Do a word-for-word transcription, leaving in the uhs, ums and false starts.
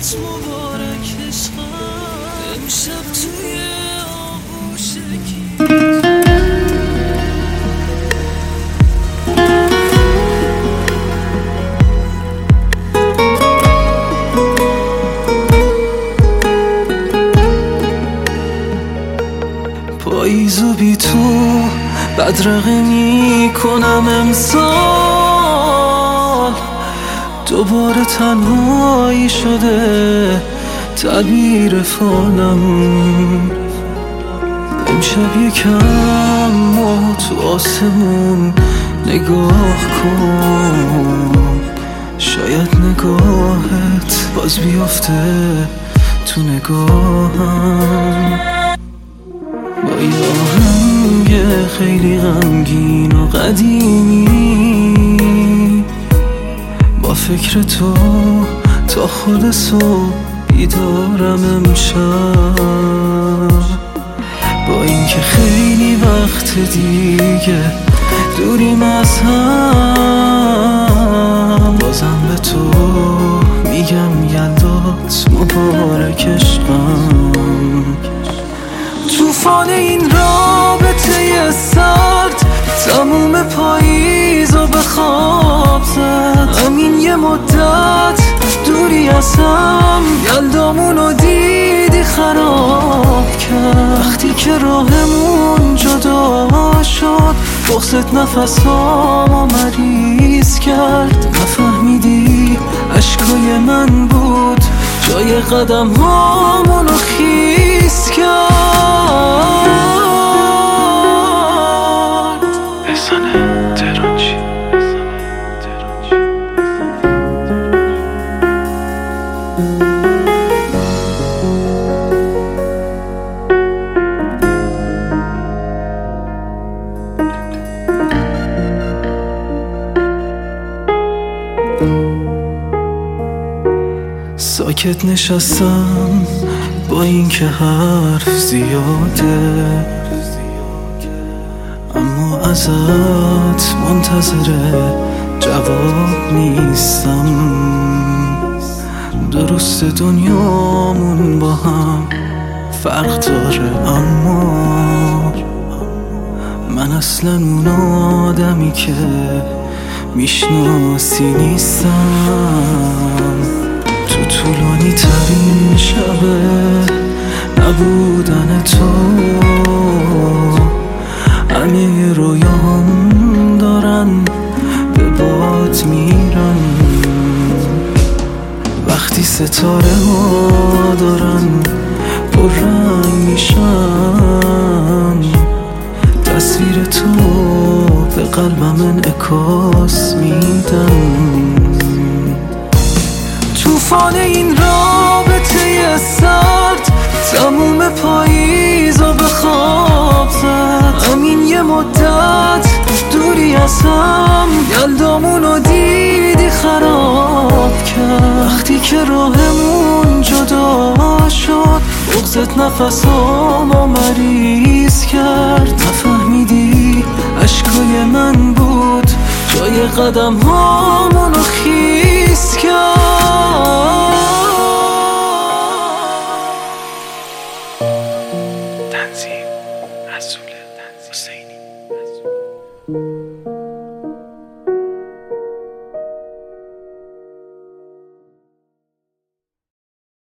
مبارک عشقم امشب توی آغوشگی پاییزو بی تو بدرقه می کنم امسال، دوباره تنهایی شده تعبیر فانم. امشب یکم ماه تو آسمون نگاه کن، شاید نگاهت باز بیفته تو نگاهم. با یه آهنگ خیلی غمگین و قدیمی، با فکر تو تا خود صبح بیدارم امشب. با اینکه خیلی وقت دیگه دوریم از هم، بازم به تو میگم یلدات مبارک عشقم. توفان این رابطه سرد تموم پاییز و به خواب زد. همین یه مدت دوری از هم یلدامونو دیدی خراب کرد. وقتی که راهمون جدا شد بغضت نفسامو مریض کرد. نفهمیدی عشقای من بود جای قدم هامونو خیس کرد. بزنه ترانچی ساکت نشستم با اینکه حرف زیاده، اما ازت منتظر جواب نیستم. درست دنیامون با هم فرق داره، اما من اصلا اون آدمی که میشناسی نیستم. تو طولانی ترین شبه نبودن تو همه رویام دارن به باد میرن. وقتی ستاره ها دارن پررنگ میشن، تصویر تو به قلبم انعکاس میدن. توفان این رابطه سرد تموم پاییز و به خواب زد. همین یه مدت دوری از هم یلدامونو دیدی خراب کرد. وقتی که راهمون جدا شد بغضت نفسامو مریض کرد. نفهمیدی عشقای من بود جای قدم هامونو خیس کرد. تنظیم رسول